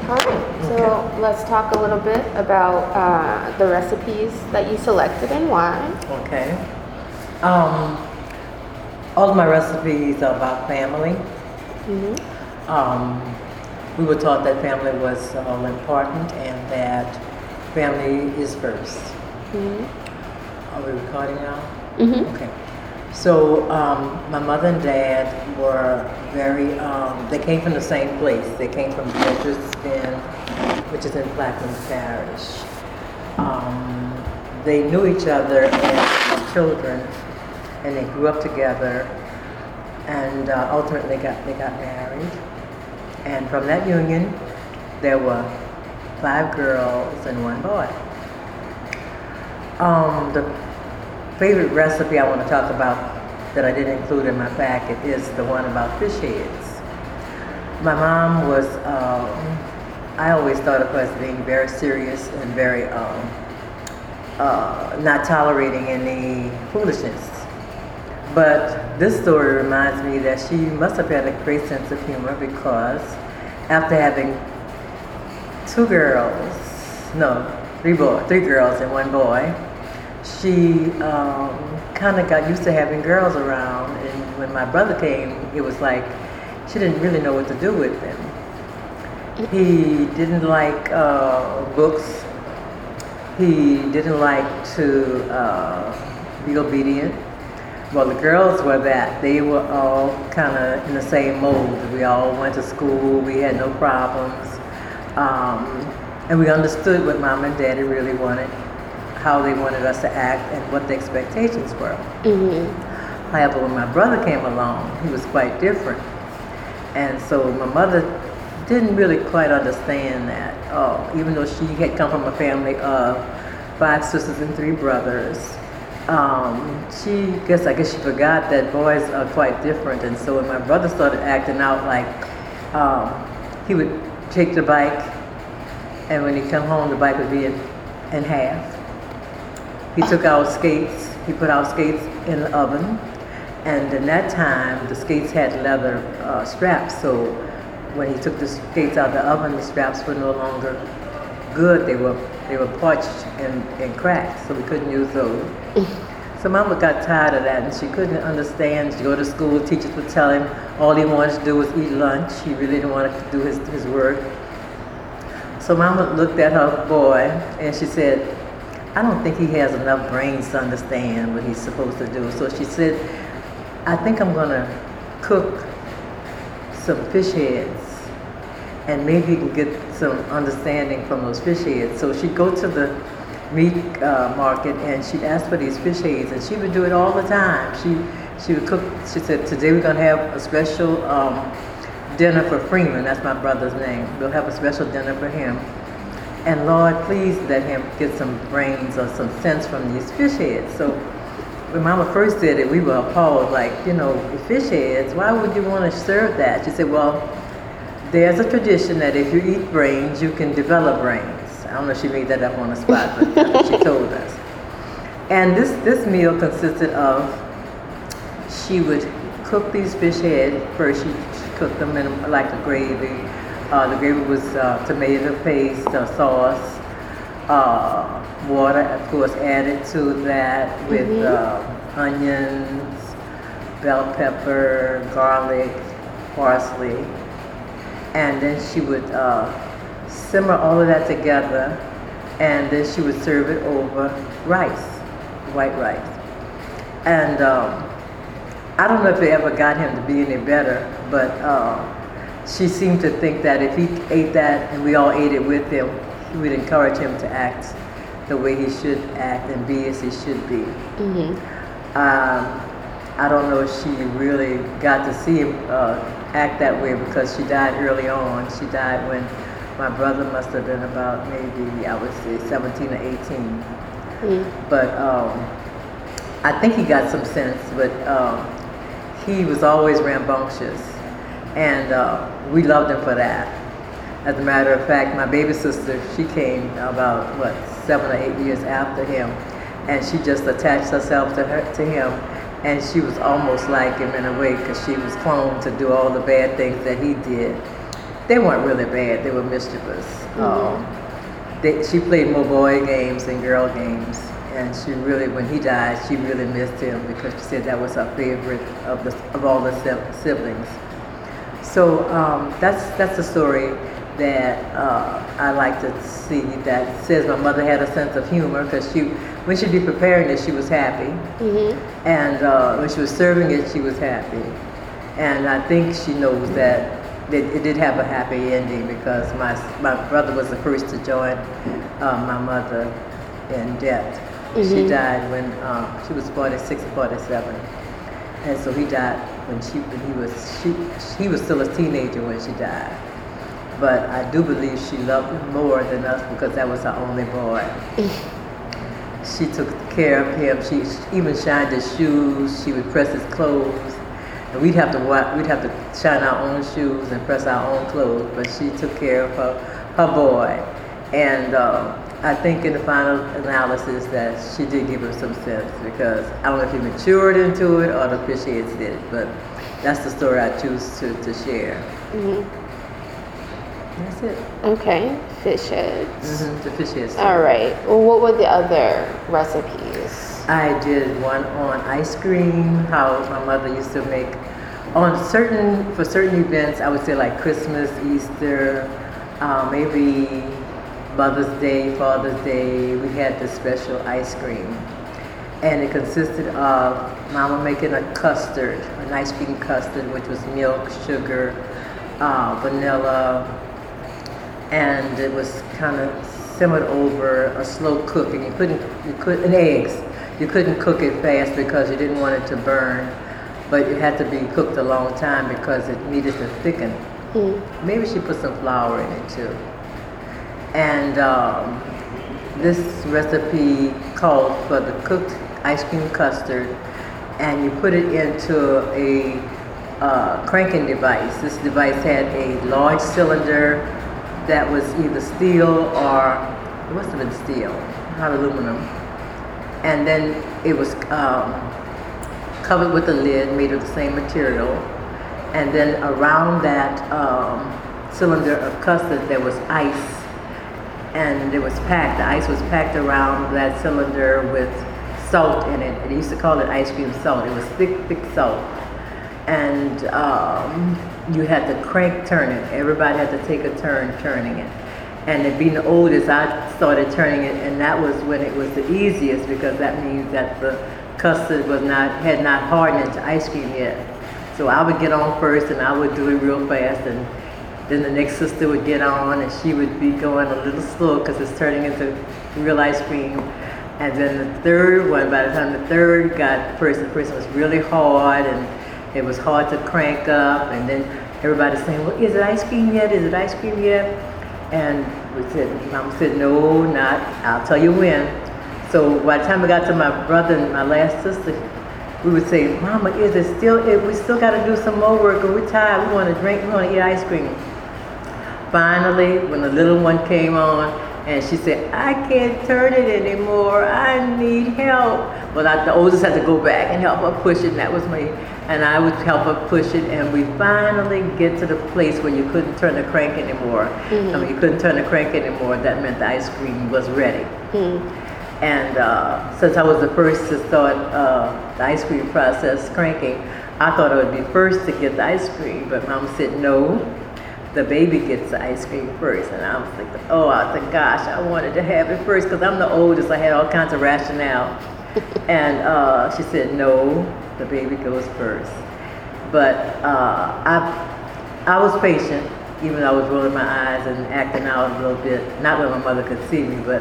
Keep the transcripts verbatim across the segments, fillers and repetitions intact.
All right, so let's talk a little bit about uh, the recipes that you selected and why. Okay. Um, all of my recipes are about family. Mm-hmm. Um, we were taught that family was all important and that family is 1st Mm-hmm. Are we recording now? Mm-hmm. Okay. So um, my mother and dad were very, um, they came from the same place. They came from Bedford's Bend, which is in Plaquemines Parish. Um, they knew each other as children, and they grew up together, and uh, ultimately got they got married. And from that union, there were five girls and one boy. Um, the favorite recipe I want to talk about that I didn't include in my packet is the one about fish heads. My mom was, um, I always thought of her as being very serious and very um, uh, not tolerating any foolishness. But this story reminds me that she must have had a great sense of humor because after having two girls, no, three boys, three girls and one boy, she um, kind of got used to having girls around, and when my brother came, it was like she didn't really know what to do with them. He didn't like uh, books. He didn't like to uh, be obedient. Well, the girls were that. They were all kind of in the same mold. We all went to school. We had no problems. Um, and we understood what mom and daddy really wanted, how they wanted us to act, and what the expectations were. Mm-hmm. However, when my brother came along, he was quite different. And so my mother didn't really quite understand that. Oh, even though she had come from a family of five sisters and three brothers, um, she guess I guess she forgot that boys are quite different. And so when my brother started acting out, like um, he would take the bike, and when he come home, the bike would be in, in half. He took out skates. He put out skates in the oven, and in that time, the skates had leather uh, straps. So when he took the skates out of the oven, the straps were no longer good. They were they were parched and, and cracked, so we couldn't use those. So Mama got tired of that, and she couldn't understand. She go to school, teachers would tell him all he wanted to do was eat lunch. He really didn't want to do his, his work. So Mama looked at her boy, and she said, I don't think he has enough brains to understand what he's supposed to do. So she said, I think I'm going to cook some fish heads, and maybe he can get some understanding from those fish heads. So she'd go to the meat uh, market, and she'd ask for these fish heads, and she would do it all the time. She she would cook. She said, today we're going to have a special um, dinner for Freeman. That's my brother's name. We'll have a special dinner for him. And Lord, please let him get some brains or some sense from these fish heads. So when Mama first did it, we were appalled, like, you know, fish heads, why would you want to serve that? She said, well, there's a tradition that if you eat brains, you can develop brains. I don't know if she made that up on the spot, but that's what she told us. And this, this meal consisted of, she would cook these fish heads. First, she, she cooked them in like a gravy. Uh, the gravy was uh, tomato paste, uh, sauce, uh, water, of course, added to that with mm-hmm. uh, onions, bell pepper, garlic, parsley. And then she would uh, simmer all of that together, and then she would serve it over rice, white rice. And um, I don't know if they ever got him to be any better, but uh, she seemed to think that if he ate that and we all ate it with him, we'd encourage him to act the way he should act and be as he should be. Mm-hmm. Um, I don't know if she really got to see him uh, act that way because she died early on. She died when my brother must have been about maybe, I would say, seventeen or eighteen. Mm-hmm. But um, I think he got some sense, but um, he was always rambunctious. And uh, we loved him for that. As a matter of fact, my baby sister, she came about, what, seven or eight years after him, and she just attached herself to her, to him, and she was almost like him in a way because she was cloned to do all the bad things that he did. they weren't really bad. They were mischievous. Mm-hmm. Um, they, she played more boy games than girl games, and she really, when he died, she really missed him because she said that was her favorite of the of all the siblings. So um, that's that's a story that uh, I like to see that says my mother had a sense of humor, because she, when she'd be preparing it, she was happy, mm-hmm. and uh, when she was serving it, she was happy. And I think she knows that it, it did have a happy ending, because my my brother was the first to join uh, my mother in death. Mm-hmm. She died when uh, she was forty-six or forty-seven, and so he died when she when he was she he was still a teenager when she died. But I do believe she loved him more than us, because that was her only boy. She took care of him. She even shined his shoes. She would press his clothes, and we'd have to wa- we'd have to shine our own shoes and press our own clothes. But she took care of her her boy, and uh, I think in the final analysis that she did give him some sense, because I don't know if he matured into it or the fish heads did it, but that's the story I choose to, to share. Mm-hmm. That's it. Okay, fish heads. Mm-hmm, the fish heads. All right. Well, what were the other recipes? I did one on ice cream, how my mother used to make on certain, for certain events, I would say like Christmas, Easter, uh, maybe Mother's Day, Father's Day, we had this special ice cream. And it consisted of Mama making a custard, an ice cream custard, which was milk, sugar, uh, vanilla, and it was kind of simmered over a slow cook, and you couldn't, you could, and eggs. You couldn't cook it fast because you didn't want it to burn, but it had to be cooked a long time because it needed to thicken. Mm. Maybe she put some flour in it too. And um, this recipe called for the cooked ice cream custard, and you put it into a uh, cranking device. This device had a large cylinder that was either steel or, it must have been steel, not aluminum. And then it was um, covered with a lid made of the same material. And then around that um, cylinder of custard there was ice, and it was packed, the ice was packed around that cylinder with salt in it. They used to call it ice cream salt. It was thick, thick salt. And um, you had to crank turn it. Everybody had to take a turn turning it. And it being the oldest, I started turning it, and that was when it was the easiest, because that means that the custard was not had not hardened into ice cream yet. So I would get on first, and I would do it real fast, and then the next sister would get on, and she would be going a little slow because it's turning into real ice cream. And then the third one, by the time the third got the person, the person was really hard, and it was hard to crank up, and then everybody's saying, well, is it ice cream yet? Is it ice cream yet? And we said, Mom said, no, not, I'll tell you when. So by the time I got to my brother and my last sister, we would say, Mama, is it still, it, we still got to do some more work, or we're tired, we want to drink, we want to eat ice cream. Finally, when the little one came on, and she said, I can't turn it anymore, I need help. Well, I, the oldest had to go back and help her push it, and that was me. And I would help her push it, and we finally get to the place where you couldn't turn the crank anymore. Mm-hmm. I mean, you couldn't turn the crank anymore. That meant the ice cream was ready. Mm-hmm. And uh, since I was the first to start uh, the ice cream process cranking, I thought I would be first to get the ice cream, but Mom said, no, the baby gets the ice cream first. And I was like, oh, I said, gosh, I wanted to have it first, because I'm the oldest. I had all kinds of rationale. And uh, she said, no, the baby goes first. But uh, I, I was patient, even though I was rolling my eyes and acting out a little bit. Not that my mother could see me, but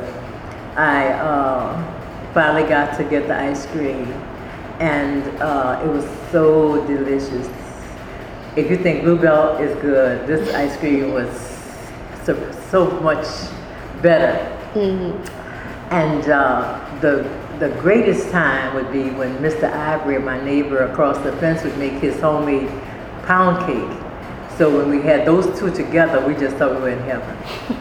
I uh, finally got to get the ice cream, and uh, it was so delicious. If you think Bluebell is good, this ice cream was so, so much better. Mm-hmm. And uh, the the greatest time would be when Mister Ivory, my neighbor across the fence, would make his homemade pound cake. So when we had those two together, we just thought we were in heaven.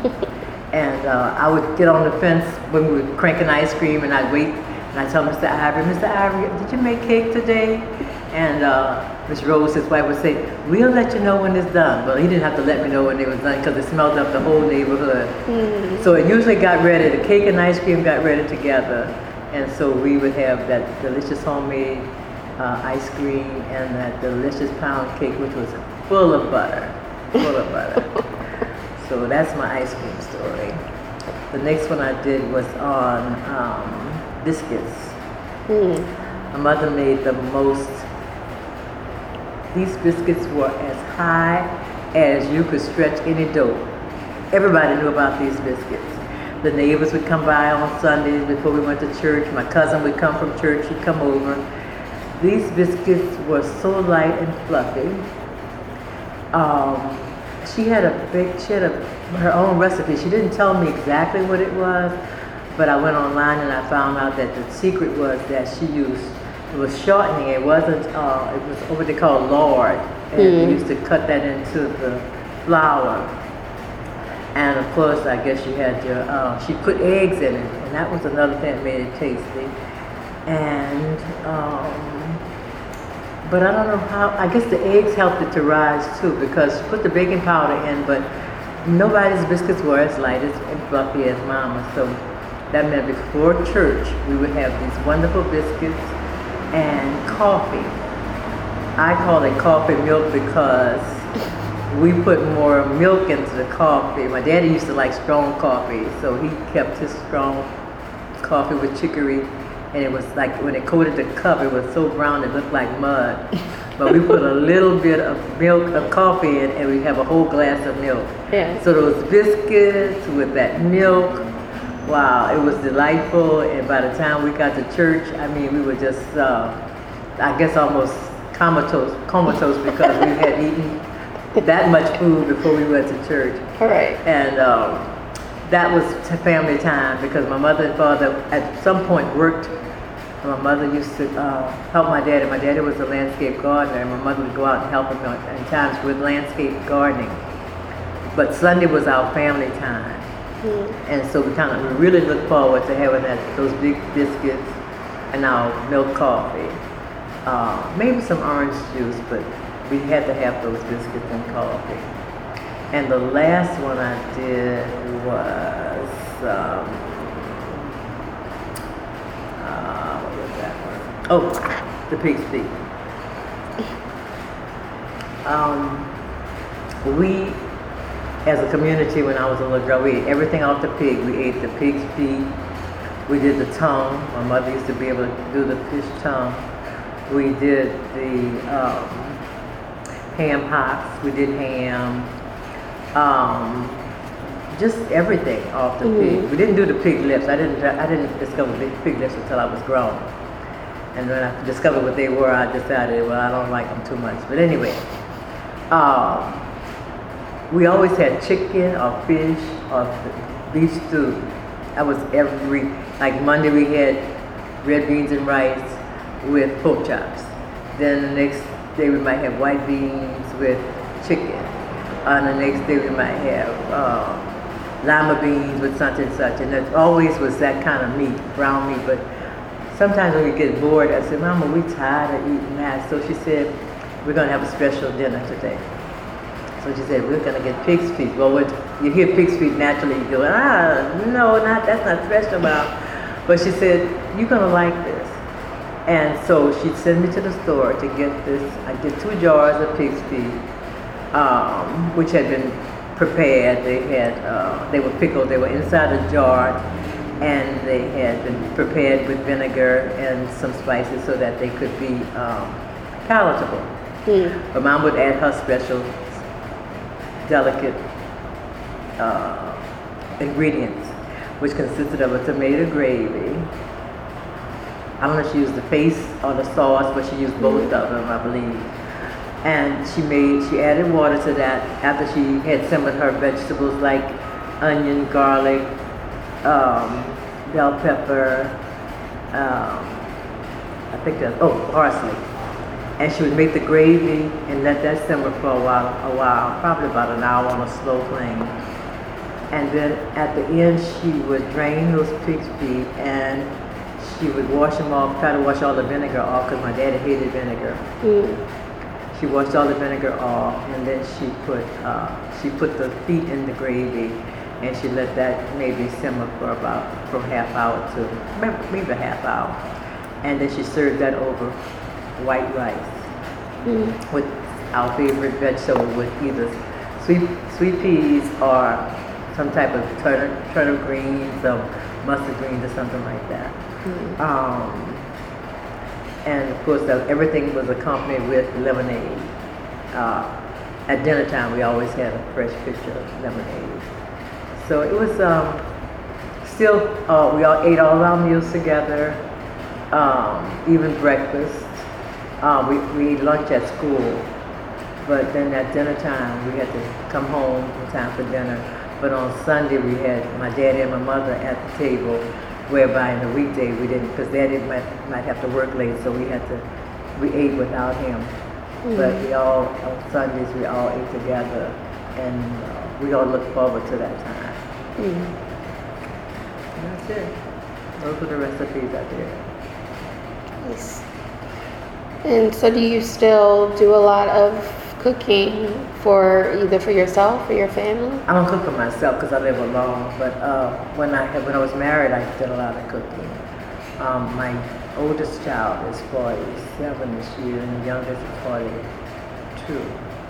And uh, I would get on the fence when we were cranking ice cream, and I'd wait, and I'd tell Mister Ivory, Mister Ivory, did you make cake today? And uh, Miss Rose, his wife, would say, "We'll let you know when it's done." Well, he didn't have to let me know when it was done because it smelled up the whole neighborhood. Mm. So it usually got ready. The cake and ice cream got ready together, and so we would have that delicious homemade uh, ice cream and that delicious pound cake, which was full of butter, full of butter. So that's my ice cream story. The next one I did was on um, biscuits. Mm. My mother made the most. These biscuits were as high as you could stretch any dough. Everybody knew about these biscuits. The neighbors would come by on Sundays before we went to church. My cousin would come from church, he'd come over. These biscuits were so light and fluffy. Um, she had a big, she had a, her own recipe. She didn't tell me exactly what it was, but I went online and I found out that the secret was that she used, it was shortening. It wasn't, uh, it was what they call lard. And Mm. they used to cut that into the flour. And of course, I guess you had your, uh, she put eggs in it. And that was another thing that made it tasty. And, um, but I don't know how, I guess the eggs helped it to rise too, because she put the baking powder in, but nobody's biscuits were as light as, and fluffy as Mama. So that meant before church, we would have these wonderful biscuits and coffee. I call it coffee milk because we put more milk into the coffee. My daddy used to like strong coffee, so he kept his strong coffee with chicory, and it was like when it coated the cup, it was so brown it looked like mud. But we put a little bit of milk, of coffee in, and we have a whole glass of milk. Yeah. So those biscuits with that milk, wow, it was delightful. And by the time we got to church, I mean, we were just, uh, I guess, almost comatose, comatose because we had eaten that much food before we went to church. All right. And um, that was t- family time because my mother and father at some point worked. My mother used to uh, help my daddy. My daddy was a landscape gardener, and my mother would go out and help him at times with landscape gardening. But Sunday was our family time. Mm. And so we kind of we really look forward to having that, those big biscuits and our milk coffee. Uh, maybe some orange juice, but we had to have those biscuits and coffee. And the last one I did was, um, uh, what was that one? Oh, the pig's feet. Um, we, as a community, when I was a little girl, we ate everything off the pig. We ate the pig's feet. We did the tongue. My mother used to be able to do the fish tongue. We did the um, ham hocks. We did ham. Um, just everything off the Mhm. pig. We didn't do the pig lips. I didn't. I didn't discover the pig lips until I was grown. And when I discovered what they were, I decided, well, I don't like them too much. But anyway, um, we always had chicken or fish or beef stew. That was every, like Monday we had red beans and rice with pork chops. Then the next day we might have white beans with chicken. On the next day we might have uh, lima beans with such and such. And it always was that kind of meat, brown meat. But sometimes when we get bored, I said, Mama, we tired of eating that. So she said, we're going to have a special dinner today. So she said, we're going to get pig's feet. Well, when you hear pig's feet, naturally you go, ah, no, not that's not special about. But she said, you're going to like this. And so she'd send me to the store to get this. I get two jars of pig's feet, um, which had been prepared. They had, uh, they were pickled. They were inside a jar, and they had been prepared with vinegar and some spices so that they could be um, palatable. Mm. But Mom would add her special, delicate uh, ingredients, which consisted of a tomato gravy. I don't know if she used the paste or the sauce, but she used both of them, I believe. And she made, she added water to that after she had simmered her vegetables like onion, garlic, um, bell pepper, um, I think that's, oh, parsley. And she would make the gravy and let that simmer for a while, a while, probably about an hour on a slow flame. And then at the end, she would drain those pig's feet and she would wash them off, try to wash all the vinegar off because my daddy hated vinegar. Mm. She washed all the vinegar off, and then she put uh, she put the feet in the gravy, and she let that maybe simmer for about for a half hour to maybe maybe a half hour, and then she served that over white rice Mm. with our favorite vegetable, with either sweet sweet peas or some type of turnip, turnip greens or mustard greens or something like that. Mm. Um, and of course, uh, everything was accompanied with lemonade. Uh, at dinner time, we always had a fresh pitcher of lemonade. So it was um, still, uh, we all ate all our meals together, um, even breakfast. Uh, we, we ate lunch at school, but then at dinner time, we had to come home in time for dinner. But on Sunday, we had my daddy and my mother at the table, whereby in the weekday we didn't, because daddy might, might have to work late, so we had to, we ate without him. Mm. But we all, on Sundays, we all ate together, and uh, we all looked forward to that time. Mm. And that's it. Those were the recipes I did. Nice. And so do you still do a lot of cooking for either for yourself or your family? I don't cook for myself because I live alone, but uh, when I had, when I was married, I did a lot of cooking. Um, my oldest child is forty-seven this year, and the youngest is forty-two.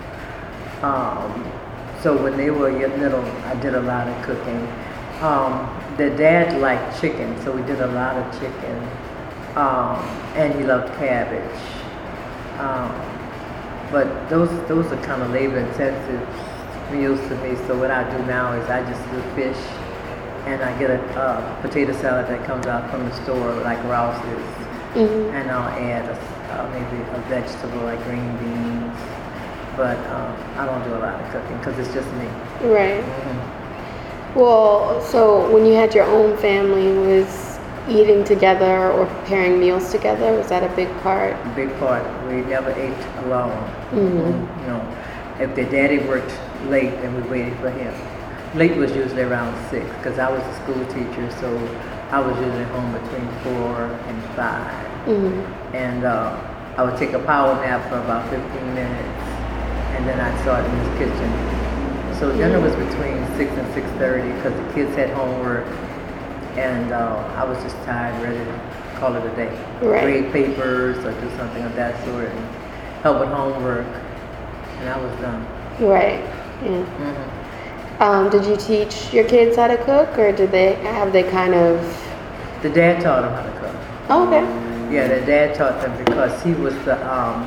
Um, so when they were yet little, I did a lot of cooking. Um, the dad liked chicken, so we did a lot of chicken, um, and he loved cabbage. Um, But those those are kind of labor intensive meals to me. So what I do now is I just do fish, and I get a uh, potato salad that comes out from the store like Rouse's, Mm-hmm. and I'll add a, uh, maybe a vegetable like green beans. But um, I don't do a lot of cooking because it's just me. Right. Mm-hmm. Well, so when you had your own family, was eating together or preparing meals together, was that a big part? Big part. We never ate alone. Mm-hmm. You know, if the daddy worked late, then we waited for him. Late was usually around six because I was a school teacher, so I was usually home between four and five. Mm-hmm. And uh, I would take a power nap for about fifteen minutes, and then I'd start in the kitchen. So dinner was between six and six thirty because the kids had homework, and uh, I was just tired, ready to call it a day. Right. Grade papers or do something of that sort, and help with homework, and I was done. Right. Yeah. Mm-hmm. Um, did you teach your kids how to cook, or did they have they kind of? The dad taught them how to cook. Oh, okay. Yeah, the dad taught them because he was the, um,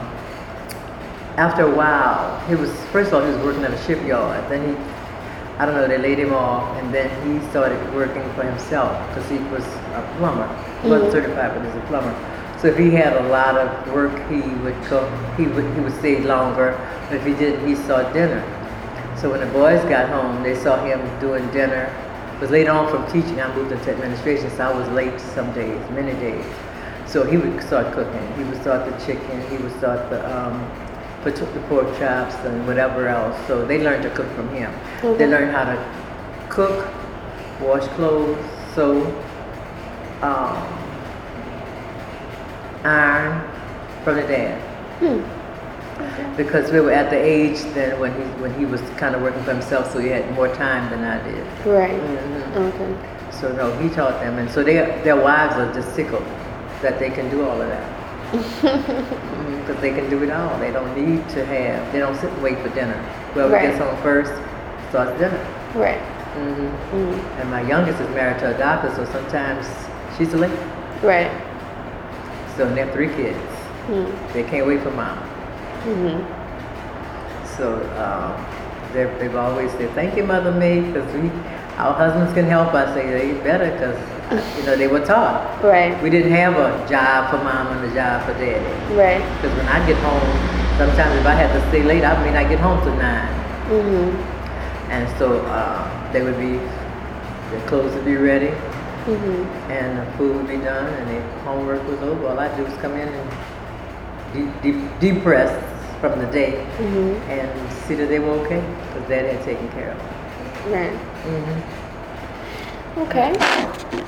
after a while, he was, first of all, he was working at a shipyard. Then he, I don't know, they laid him off, and then he started working for himself because he was a plumber. He wasn't Mhm. certified, but he was a plumber. So if he had a lot of work, he would cook, he would, he would stay longer. But if he didn't, he saw dinner. So when the boys got home, they saw him doing dinner. Because later on from teaching, I moved into administration, so I was late some days, many days. So he would start cooking. He would start the chicken, he would start the, um, put the pork chops and whatever else. So they learned to cook from him. Okay. They learned how to cook, wash clothes, sew, um, iron from the dad. Hmm. Okay. Because we were at the age then when he when he was kind of working for himself, so he had more time than I did. Right. Mhm. Okay. So no, he taught them, and so they, their wives are just tickled that they can do all of that. Because they can do it all. They don't need to have, they don't sit and wait for dinner. Whoever Right. gets home first starts dinner. Right. hmm Mm. And my youngest is married to a doctor, so sometimes she's late. Right. So they have three kids. Mm. They can't wait for mom. Mm-hmm. So um, they've they've always said, thank you, Mother May, because we, our husbands can help us. They, they better, because, you know, they were taught. Right. We didn't have a job for mom and a job for daddy. Right. Because when I get home, sometimes if I had to stay late, I may not get home till nine. Mm-hmm. And so uh, they would be, their clothes would be ready, Mm-hmm. and the food would be done, and their homework was over. All I do is come in and de- de- depress from the day Mm-hmm. and see that they were okay, because dad had taken care of them. Right. Mm-hmm. Okay.